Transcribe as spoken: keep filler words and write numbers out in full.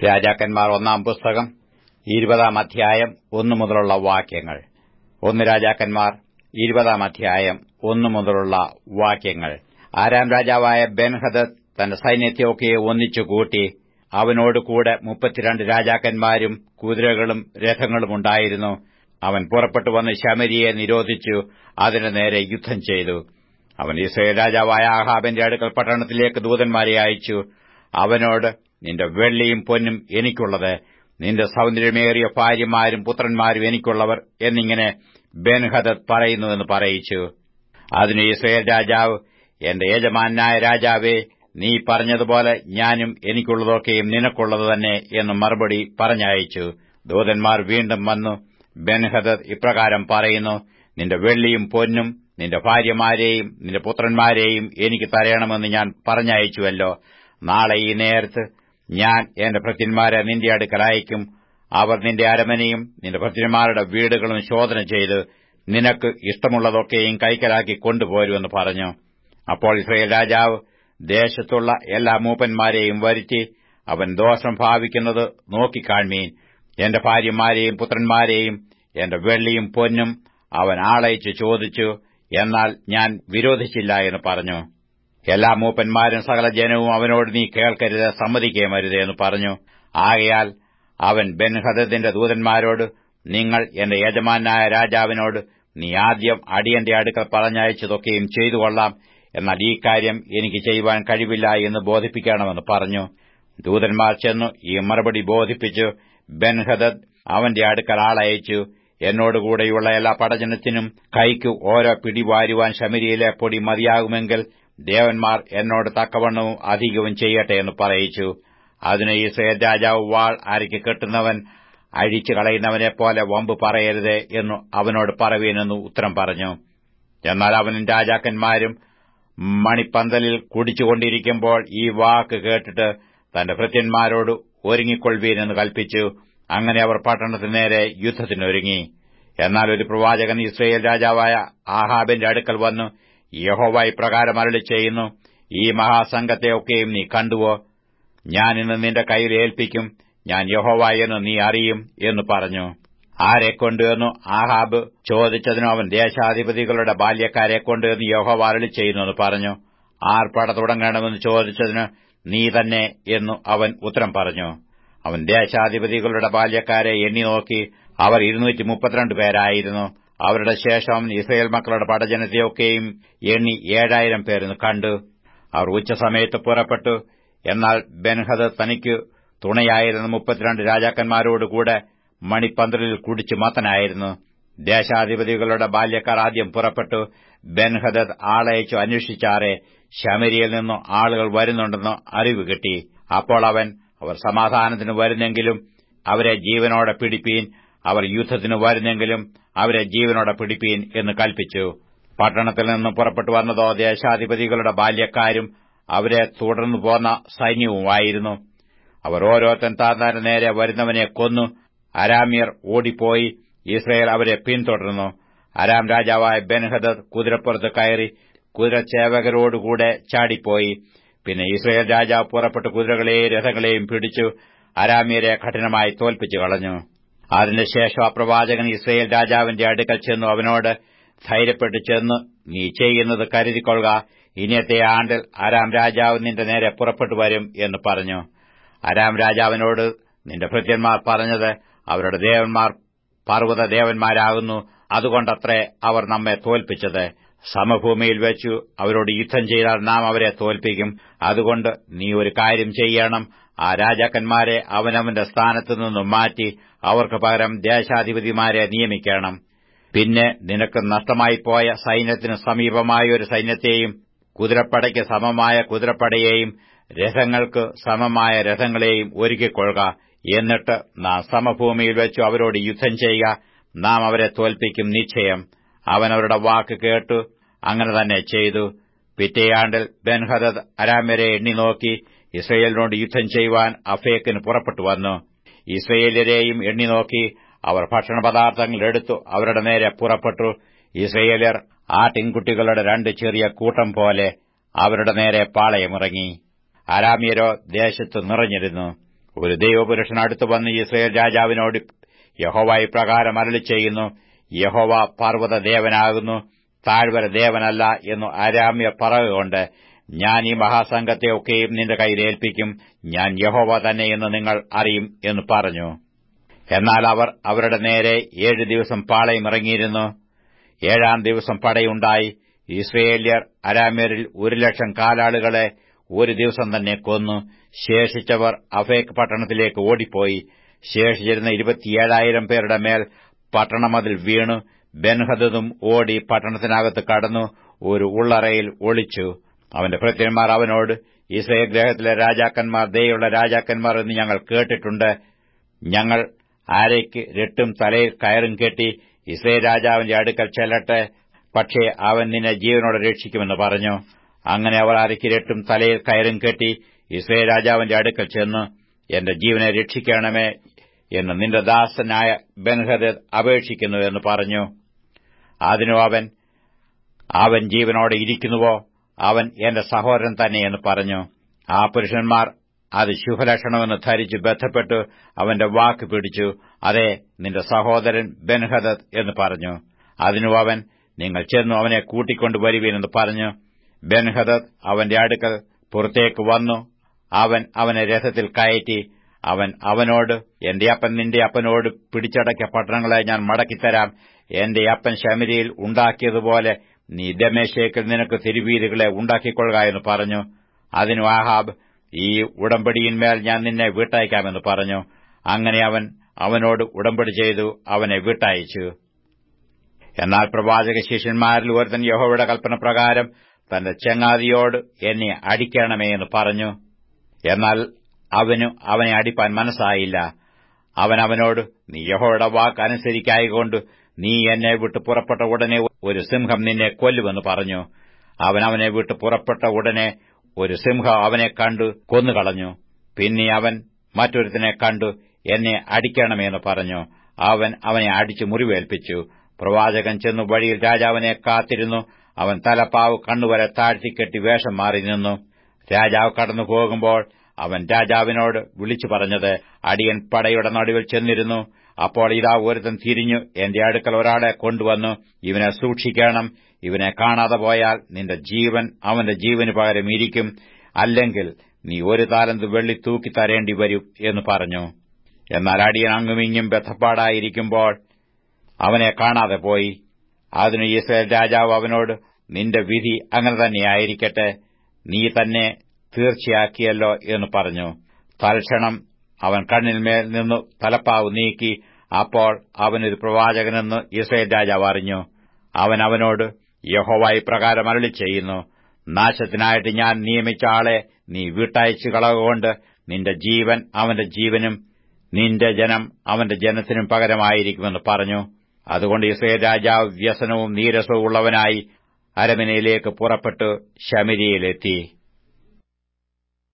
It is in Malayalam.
രാജാക്കന്മാർ ഒന്നാം പുസ്തകം ഇരുപതാം അധ്യായം ഒന്നു മുതലുള്ള വാക്യങ്ങൾ. ഒന്ന് രാജാക്കന്മാർ ഇരുപതാം അധ്യായം ഒന്നു മുതലുള്ള വാക്യങ്ങൾ. ആരാം രാജാവായ ബെൻഹദദ് തന്റെ സൈന്യത്തെയൊക്കെ ഒന്നിച്ചുകൂട്ടി. അവനോടുകൂടെ മുപ്പത്തിരണ്ട് രാജാക്കന്മാരും കുതിരകളും രഥങ്ങളും ഉണ്ടായിരുന്നു. അവൻ പുറപ്പെട്ടു വന്ന് ശമര്യയെ നിരോധിച്ചു അതിന്റെ നേരെ യുദ്ധം ചെയ്തു. അവൻ യിസ്രായേൽ രാജാവായ ആഹാബിന്റെ അടുക്കൽ പട്ടണത്തിലേക്ക് ദൂതന്മാരെ അയച്ചു. അവനോട്, നിന്റെ വെള്ളിയും പൊന്നും എനിക്കുള്ളത്, നിന്റെ സൗന്ദര്യമേറിയ ഭാര്യമാരും പുത്രന്മാരും എനിക്കുള്ളവർ എന്നിങ്ങനെ ബെൻഹദദ് പറയുന്നുവെന്ന് പറയിച്ചു. അതിന് യിസ്രായേൽ രാജാവ്, എന്റെ യജമാനായ രാജാവേ, നീ പറഞ്ഞതുപോലെ ഞാനും എനിക്കുള്ളതൊക്കെയും നിനക്കുള്ളത് തന്നെ എന്ന് മറുപടി പറഞ്ഞയച്ചു. ദൂതന്മാർ വീണ്ടും വന്നു, ബെൻഹദദ് ഇപ്രകാരം പറയുന്നു, നിന്റെ വെള്ളിയും പൊന്നും നിന്റെ ഭാര്യമാരെയും നിന്റെ പുത്രന്മാരെയും എനിക്ക് തരയണമെന്ന് ഞാൻ പറഞ്ഞയച്ചുവല്ലോ. നാളെ ഈ നേരത്ത് ഞാൻ എന്റെ ഭൃത്യന്മാരെ നിന്റെ അടുക്കൽ അയക്കും. അവർ നിന്റെ അരമനയും നിന്റെ ഭൃത്യന്മാരുടെ വീടുകളും ശോധന ചെയ്ത് നിനക്ക് ഇഷ്ടമുള്ളതൊക്കെയും കൈക്കലാക്കി കൊണ്ടുപോരുമെന്ന് പറഞ്ഞു. അപ്പോൾ യിസ്രായേൽ രാജാവ് ദേശത്തുള്ള എല്ലാ മൂപ്പന്മാരെയും വരുത്തി, അവൻ ദോഷം ഭാവിക്കുന്നത് നോക്കിക്കാൺമീൻ. എന്റെ ഭാര്യമാരെയും പുത്രന്മാരെയും എന്റെ വെള്ളിയും പൊന്നും അവൻ ആളയച്ചു ചോദിച്ചു, എന്നാൽ ഞാൻ വിരോധിച്ചില്ല എന്ന് പറഞ്ഞു. എല്ലാ മൂപ്പന്മാരും സകല ജനവും അവനോട്, നീ കേൾക്കരുത്, സമ്മതിക്കേമരുത് എന്ന് പറഞ്ഞു. ആകയാൽ അവൻ ബെൻഹദദിന്റെ ദൂതന്മാരോട്, നിങ്ങൾ എന്റെ യജമാനായ രാജാവിനോട്, നീ ആദ്യം അടിയന്റെ അടുക്കൽ പറഞ്ഞയച്ചതൊക്കെയും ചെയ്തുകൊള്ളാം, എന്നാൽ ഈ കാര്യം എനിക്ക് ചെയ്യുവാൻ കഴിവില്ല എന്ന് ബോധിപ്പിക്കണമെന്ന് പറഞ്ഞു. ദൂതന്മാർ ചെന്നു ഈ മറുപടി ബോധിപ്പിച്ചു. ബെൻഹദദ് അവന്റെ അടുക്കൽ ആളയച്ചു, എന്നോടുകൂടെയുള്ള എല്ലാ പടജനത്തിനും കൈക്ക് ഓരോ പിടി വാരുവാൻ ശമര്യയിലെ പൊടി മതിയാകുമെങ്കിൽ ദേവന്മാർ എന്നോട് തക്കവണ്ണവും അധികവും ചെയ്യട്ടെ എന്ന് പറയിച്ചു. അതിന് യിസ്രായേൽ രാജാവ്, വാൾ അരയ്ക്ക് കെട്ടുന്നവൻ അഴിച്ചു കളയുന്നവനെപ്പോലെ വമ്പ് പറയരുതേ എന്ന് അവനോട് പറവീനെന്ന് ഉത്തരം പറഞ്ഞു. എന്നാൽ അവനും രാജാക്കന്മാരും മണിപ്പന്തലിൽ കുടിച്ചുകൊണ്ടിരിക്കുമ്പോൾ ഈ വാക്ക് കേട്ടിട്ട് തന്റെ ഭൃത്യന്മാരോട് ഒരുങ്ങിക്കൊള്ളുവീനെന്ന് കൽപ്പിച്ചു. അങ്ങനെ അവർ പട്ടണത്തിന് നേരെ യുദ്ധത്തിനൊരുങ്ങി. എന്നാൽ ഒരു പ്രവാചകൻ യിസ്രായേൽ രാജാവായ ആഹാബിന്റെ അടുക്കൽ വന്നു, യഹോവ ഇപ്രകാരം അരുളി ചെയ്യുന്നു, ഈ മഹാസംഘത്തെയൊക്കെയും നീ കണ്ടുവോ? ഞാൻ ഇന്ന് നിന്റെ കയ്യിൽ ഏൽപ്പിക്കും. ഞാൻ യഹോവ എന്ന് നീ അറിയും എന്ന് പറഞ്ഞു. ആരെക്കൊണ്ട് എന്ന് ആഹാബ് ചോദിച്ചതിനു അവൻ, ദേശാധിപതികളുടെ ബാല്യക്കാരെക്കൊണ്ട് എന്ന് യഹോവ അരുളി ചെയ്യുന്നു പറഞ്ഞു. ആർ പട തുടങ്ങണമെന്ന് ചോദിച്ചതിന്, നീ തന്നെ എന്നു അവൻ ഉത്തരം പറഞ്ഞു. അവൻ ദേശാധിപതികളുടെ ബാല്യക്കാരെ എണ്ണി നോക്കി. അവർ ഇരുന്നൂറ്റി മുപ്പത്തിരണ്ട് പേരായിരുന്നു. അവരുടെ ശേഷം യിസ്രായേൽ മക്കളുടെ പടജനത്തെയൊക്കെയും എണ്ണി ഏഴായിരം പേരെന്ന് കണ്ടു. അവർ ഉച്ചസമയത്ത് പുറപ്പെട്ടു. എന്നാൽ ബെൻഹദദ് തനിക്ക് തുണയായിരുന്ന മുപ്പത്തിരണ്ട് രാജാക്കന്മാരോടുകൂടെ മണിപ്പന്തലിൽ കുടിച്ചു മത്തനായിരുന്നു. ദേശാധിപതികളുടെ ബാല്യക്കാർ ആദ്യം പുറപ്പെട്ടു. ബെൻഹദദ് ആളയച്ചു അന്വേഷിച്ചാറെ ശമര്യയിൽ നിന്നു ആളുകൾ വരുന്നുണ്ടെന്ന് അറിവ് കിട്ടി. അപ്പോൾ അവൻ, അവർ സമാധാനത്തിന് വരുന്നെങ്കിലും അവരെ ജീവനോടെ പിടിപ്പീൻ, അവർ യുദ്ധത്തിന് വരുന്നെങ്കിലും അവരെ ജീവനോടെ പിടിപ്പീൻ എന്ന് കൽപ്പിച്ചു. പട്ടണത്തിൽ നിന്നും പുറപ്പെട്ടു വന്നതോ ദേശാധിപതികളുടെ ബാല്യക്കാരും അവരെ തുടർന്നു പോന്ന സൈന്യവുമായിരുന്നു. അവർ ഓരോരുത്തൻ താന്താന്റെ നേരെ വരുന്നവനെ കൊന്നു. അരാമ്യർ ഓടിപ്പോയി. യിസ്രായേൽ അവരെ പിന്തുടർന്നു. അരാം രാജാവായ ബെൻഹദദ് കുതിരപ്പുറത്ത് കയറി കുതിരച്ചേവകരോടുകൂടെ ചാടിപ്പോയി. പിന്നെ യിസ്രായേൽ രാജാവ് പുറപ്പെട്ട് കുതിരകളെയും രഥങ്ങളെയും പിടിച്ചു അരാമ്യരെ കഠിനമായി തോൽപ്പിച്ചു കളഞ്ഞു. അതിനുശേഷം ആ പ്രവാചകൻ യിസ്രായേൽ രാജാവിന്റെ അടുക്കൽ ചെന്നു അവനോട്, ധൈര്യപ്പെട്ടു ചെന്ന് നീ ചെയ്യുന്നത് കരുതിക്കൊള്ളുക. ഇനിയത്തെ ആണ്ടിൽ അരാം രാജാവ് നിന്റെ നേരെ പുറപ്പെട്ടു വരും എന്ന് പറഞ്ഞു. അരാം രാജാവിനോട്, നിന്റെ ഭൃത്യന്മാർ പറഞ്ഞത് അവരുടെ ദേവന്മാർ പർവ്വത ദേവന്മാരാകുന്നു, അതുകൊണ്ടത്രേ അവർ നമ്മെ തോൽപ്പിച്ചത്. സമഭൂമിയിൽ വെച്ചു അവരോട് യുദ്ധം ചെയ്താൽ നാം അവരെ തോൽപ്പിക്കും. അതുകൊണ്ട് നീ ഒരു കാര്യം ചെയ്യണം, ആ രാജാക്കന്മാരെ അവനവന്റെ സ്ഥാനത്തു നിന്നും മാറ്റി അവർക്ക് പകരം ദേശാധിപതിമാരെ നിയമിക്കണം. പിന്നെ നിനക്ക് നഷ്ടമായിപ്പോയ സൈന്യത്തിന് സമീപമായ ഒരു സൈന്യത്തെയും കുതിരപ്പടയ്ക്ക് സമമായ കുതിരപ്പടയെയും രഥങ്ങൾക്ക് സമമായ രഥങ്ങളെയും ഒരുക്കിക്കൊള്ളുക. എന്നിട്ട് നാം സമഭൂമിയിൽ വെച്ചു അവരോട് യുദ്ധം ചെയ്യുക. നാം അവരെ തോൽപ്പിക്കും നിശ്ചയം. അവൻ അവരുടെ വാക്ക് കേട്ടു. അങ്ങനെ തന്നെ ചെയ്തു. പിറ്റേയാണ്ടിൽ ബെൻഹദദ് അരാമ്യരെ എണ്ണി നോക്കി യിസ്രായേലിനോട് യുദ്ധം ചെയ്യുവാൻ അഫേക്കിന് പുറപ്പെട്ടു വന്നു. യിസ്രായേല്യരെയും എണ്ണി നോക്കി. അവർ ഭക്ഷണപദാർത്ഥങ്ങൾ എടുത്തു അവരുടെ നേരെ പുറപ്പെട്ടു. യിസ്രായേല്യർ ആട്ടിൻകുട്ടികളുടെ രണ്ട് ചെറിയ കൂട്ടം പോലെ അവരുടെ നേരെ പാളയമിറങ്ങി. അരാമ്യരോ ദേശത്ത് നിറഞ്ഞിരുന്നു. ഒരു ദൈവപുരുഷൻ അടുത്തു വന്ന് ഇസ്രായേൽ രാജാവിനോട് യഹോവ ഇപ്രകാരം അരുളിച്ചെയ്യുന്നു, യഹോവ പർവ്വതദേവനാകുന്നു, താഴ്വര ദേവനല്ല എന്നു അരാമ്യർ പറയുകൊണ്ട് ഞാൻ ഈ മഹാസംഘത്തെ ഒക്കെയും നിന്റെ കയ്യിൽ ഏൽപ്പിക്കും. ഞാൻ യഹോവ തന്നെ എന്ന് നിങ്ങൾ അറിയും എന്ന് പറഞ്ഞു. എന്നാൽ അവർ അവരുടെ നേരെ ഏഴു ദിവസം പാളയമിറങ്ങിയിരുന്നു. ഏഴാം ദിവസം പടയുണ്ടായി. ഇസ്രായേല്യർ അരാമ്യരിൽ ഒരു ലക്ഷം കാലാളുകളെ ഒരു ദിവസം തന്നെ കൊന്നു. ശേഷിച്ചവർ അഫേക്ക് പട്ടണത്തിലേക്ക് ഓടിപ്പോയി. ശേഷിച്ചിരുന്ന ഇരുപത്തിയേഴായിരം പേരുടെ മേൽ പട്ടണമതിൽ വീണു. ബെൻഹദദും ഓടി പട്ടണത്തിനകത്ത് കടന്നു ഒരു ഉള്ളറയിൽ ഒളിച്ചു. അവന്റെ ഭൃത്യന്മാർ അവനോട്, ഇസ്രായേൽ ഗ്രഹത്തിലെ രാജാക്കന്മാർ ദയുള്ള രാജാക്കന്മാർ എന്ന് ഞങ്ങൾ കേട്ടിട്ടുണ്ട്. ഞങ്ങൾ ആരേക്ക് രട്ടും തലയിൽ കയറും കെട്ടി ഇസ്രായേൽ രാജാവിന്റെ അടുക്കൽ ചെല്ലട്ടെ, പക്ഷേ അവൻ നിന്നെ ജീവനോടെ രക്ഷിക്കുമെന്ന് പറഞ്ഞു. അങ്ങനെ അവർ ആരയ്ക്ക് രട്ടും തലയിൽ കയറും കെട്ടി ഇസ്രായേൽ രാജാവിന്റെ അടുക്കൽ ചെന്നു, എന്റെ ജീവനെ രക്ഷിക്കണമേ എന്ന് നിന്റെ ദാസനായ ബെൻഹദദ് അപേക്ഷിക്കുന്നു എന്ന് പറഞ്ഞു. അതിനു അവൻ, അവൻ ജീവനോടെ ഇരിക്കുന്നുവോ? അവൻ എന്റെ സഹോദരൻ തന്നെ എന്ന് പറഞ്ഞു. ആ പുരുഷന്മാർ അത് ശുഭലക്ഷണമെന്ന് ധരിച്ചു ബന്ധപ്പെട്ടു അവന്റെ വാക്ക് പിടിച്ചു. അതെ, നിന്റെ സഹോദരൻ ബെൻഹദദ് എന്ന് പറഞ്ഞു. അതിനു അവൻ, നിങ്ങൾ ചെന്നു അവനെ കൂട്ടിക്കൊണ്ടുവരുവീനെന്ന് പറഞ്ഞു. ബെൻഹദദ് അവന്റെ അടുക്കൽ പുറത്തേക്ക് വന്നു. അവൻ അവനെ രഥത്തിൽ കയറ്റി. അവൻ അവനോട്, എന്റെ അപ്പൻ നിന്റെ അപ്പനോട് പിടിച്ചടക്കിയ പട്ടണങ്ങളെ ഞാൻ മടക്കിത്തരാം. എന്റെ അപ്പൻ ശമര്യയിൽ ഉണ്ടാക്കിയതുപോലെ നീ ദമ്മേശേക്കിൽ നിനക്ക് തിരുവീലുകളെ ഉണ്ടാക്കിക്കൊള്ളുക എന്ന് പറഞ്ഞു. അതിനു ആഹാബ്, ഈ ഉടമ്പടിയിന്മേൽ ഞാൻ നിന്നെ വിട്ടയക്കാമെന്ന് പറഞ്ഞു. അങ്ങനെ അവൻ അവനോട് ഉടമ്പടി ചെയ്തു അവനെ വിട്ടയച്ചു. എന്നാൽ പ്രവാചക ശിഷ്യന്മാരിൽ ഒരുത്തൻ യഹോവയുടെ കൽപ്പന പ്രകാരം തന്റെ ചങ്ങാതിയോട് എന്നെ അടിക്കണമേ എന്ന് പറഞ്ഞു. എന്നാൽ അവനു അവനെ അടിപ്പാൻ മനസ്സായില്ല. അവൻ അവനോട്, നീ യഹോവയുടെ വാക്ക് അനുസരിക്കായികൊണ്ട് നീ എന്നെ വിട്ട് പുറപ്പെട്ട ഉടനെ ഒരു സിംഹം നിന്നെ കൊല്ലുമെന്ന് പറഞ്ഞു. അവൻ അവനെ വിട്ട് പുറപ്പെട്ട ഉടനെ ഒരു സിംഹം അവനെ കണ്ടു കൊന്നുകളഞ്ഞു. പിന്നെ അവൻ മറ്റൊരുത്തനെ കണ്ടു, എന്നെ അടിക്കണമെന്ന് പറഞ്ഞു. അവൻ അവനെ അടിച്ചു മുറിവേൽപ്പിച്ചു. പ്രവാചകൻ ചെന്നു വഴിയിൽ രാജാവിനെ കാത്തിരുന്നു. അവൻ തലപ്പാവ് കണ്ണുവരെ താഴ്ത്തിക്കെട്ടി വേഷം മാറി നിന്നു. രാജാവ് കടന്നു പോകുമ്പോൾ അവൻ രാജാവിനോട് വിളിച്ചു പറഞ്ഞത്, അടിയൻ പടയുടെ നടുവിൽ ചെന്നിരുന്നു. അപ്പോൾ ഇതാ ഒരുത്തൻ തിരിഞ്ഞു എന്റെ അടുക്കൽ ഒരാളെ കൊണ്ടുവന്നു, ഇവനെ സൂക്ഷിക്കണം. ഇവനെ കാണാതെ പോയാൽ നിന്റെ ജീവൻ അവന്റെ ജീവന് പകരം ഇരിക്കും, അല്ലെങ്കിൽ നീ ഒരു താലന്ത് വെള്ളി തൂക്കി തരേണ്ടി വരും എന്ന് പറഞ്ഞു. എന്നാൽ അടിയൻ അങ്ങുമിങ്ങും ബദ്ധപ്പാടായിരിക്കുമ്പോൾ അവനെ കാണാതെ പോയി. അതിന് ഇസ്രായേൽ രാജാവ് അവനോട്, നിന്റെ വിധി അങ്ങനെ തന്നെയായിരിക്കട്ടെ, നീ തന്നെ തീർച്ചയാക്കിയല്ലോ എന്ന് പറഞ്ഞു. തൽക്ഷണം അവൻ കണ്ണിന്മേൽ നിന്നു തലപ്പാവ് നീക്കി. അപ്പോൾ അവനൊരു പ്രവാചകനെന്ന് ഇസ്രായേൽ രാജാവ് അറിഞ്ഞു. അവൻ അവനോട്, യഹോവ ഇപ്രകാരം അരുളി ചെയ്യുന്നു, നാശത്തിനായിട്ട് ഞാൻ നിയമിച്ച ആളെ നീ വിട്ടയച്ചു കളകൊണ്ട് നിന്റെ ജീവൻ അവന്റെ ജീവനും നിന്റെ ജനം അവന്റെ ജനത്തിനും പകരമായിരിക്കുമെന്ന് പറഞ്ഞു. അതുകൊണ്ട് ഇസ്രായേൽ രാജാവ് വ്യസനവും നീരസവും ഉള്ളവനായി അരമനയിലേക്ക് പുറപ്പെട്ടു ശമര്യയിലെത്തി.